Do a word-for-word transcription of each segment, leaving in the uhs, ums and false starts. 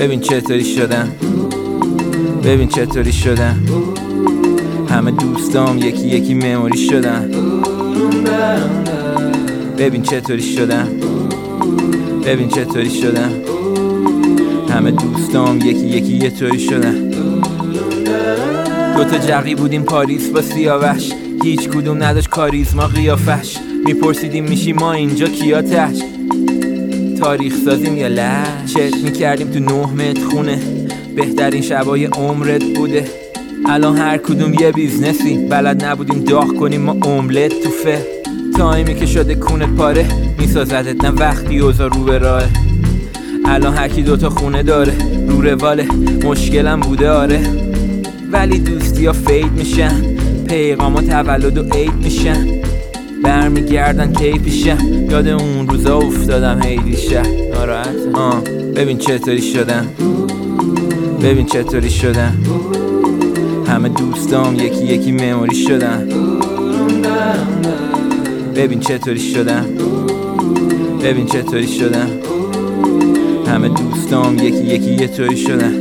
ببین چطوری شدن، ببین چطوری شدن، همه دوستام یکی یکی مموری شدن. ببین چطوری شدن، ببین چطوری شدن، همه دوستام یکی یکی یه طوری شدن. دوتا جقی بودیم پاریس با سیاوش، هیچ کدوم نداشت کاریزما قیافش. میپرسیدیم میشی ما اینجا کیاتش، تاریخ سازیم یا لش. چت میکردیم تو نه متر خونه، بهترین شبای عمرت بوده. الان هر کدوم یه بیزنسی، بلد نبودیم داغ کنیم ما املت تو فه. تایمی که شده کونت پاره، میسازدت نه وقتی اوضاع رو به راهه. الان هرکی دوتا خونه داره، رو رواله، مشکلم بوده آره. ولی دوستی ها فید میشن، پیغام ها تولد و عید میشن. برمیگردن کی پیشم، یاد اون روزا افتادم هی دیشب ناراحتم. آه ببین چطوری شدن، ببین چطوری شدن، همه دوستام یکی یکی مموری شدن. ببین چطوری شدن، ببین چطوری شدن، همه دوستام یکی یکی یه طوری شدن.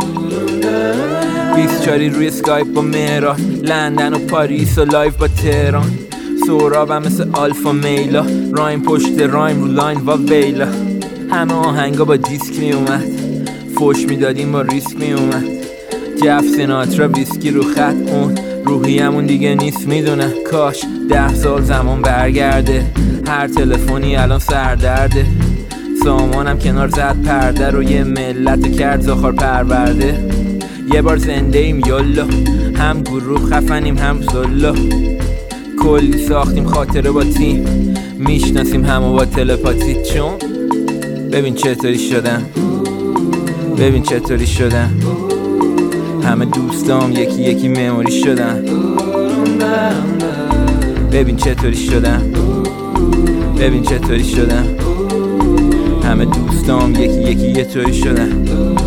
بیست چاری روی اسکایپ با مهران، لندن و پاریس و لایف با تهران. سورابم مثل آلفا میلا، رایم پشت رایم رو لاین و ویلا. همه آهنگا با دیسک می اومد، فوش می دادیم با ریسک می اومد. جف سیناترا ویسکی رو خط، اون روحیمون دیگه نیست میدونه. کاش ده سال زمان برگرده، هر تلفنی الان سردرده. سامانم کنار زد پرده رو، یه ملت کرد زاخار پرورده. یه بار زنده ایم یالا، هم گروه خفنیم هم زلا. کلی ساختیم خاطره با تیم، میشناسیم همو با تلپاتی. چون ببین چطوری شدن، ببین چطوری شدن، همه دوستام یکی یکی مموری شدن. ببین چطوری شدن، ببین چطوری شدن، همه دوستام یکی یکی یه طوری شدن.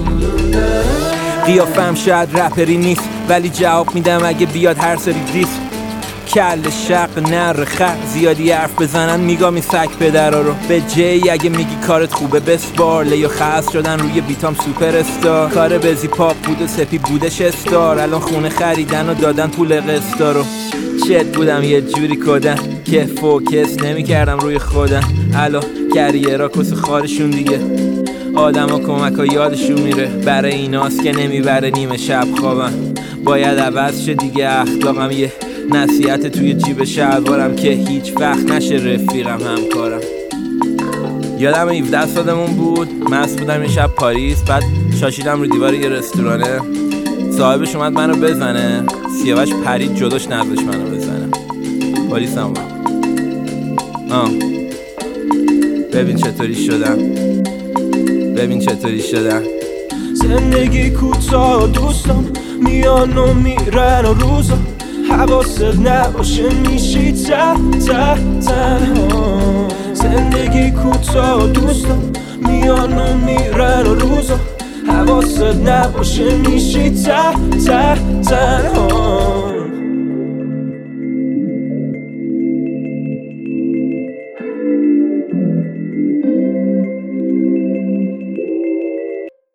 قیافم شاید رپری نیست، ولی جواب میدم اگه بیاد هر سری دیس. کل شق نر خر، زیادی حرف بزنن میگامی سک پدرا رو. به جی اگه میگی کارت خوبه بسپار، لیو خاص شدن روی بیتام سوپر استار. کار بزی پاپ بود و سپی بودش استار، الان خونه خریدن و دادن پول قسطا رو. چت بودم یه جوری کدن که فوکس نمی کردم روی خودم. الان کریرا کس خارشون دیگه، آدم ها کمک ها یادشون میره. برای ایناست که نمیبره نیمه شب خوابم، باید عوض شه دیگه اخلاقم. یه نصیحت توی جیب شلوارم که هیچ وقت نشه رفیقم همکارم. یادم هفده سالمون بود، مست بودم یه شب پاریس، بعد شاشیدم رو دیوار یه رستورانه. صاحبش اومد منو بزنه، سیاوش پرید جلوش نذاشت منو بزنه. پلیس هم بود. آه ببین چطوری شدم، ببین چطوری شدن. زندگی کوتاه دوستم میان و میرن و روزا، حواست نباشه میشی ته ته تنها. زندگی کوتاه دوستم میان و میرن و روزا، حواست نباشه میشی ته ته تنها.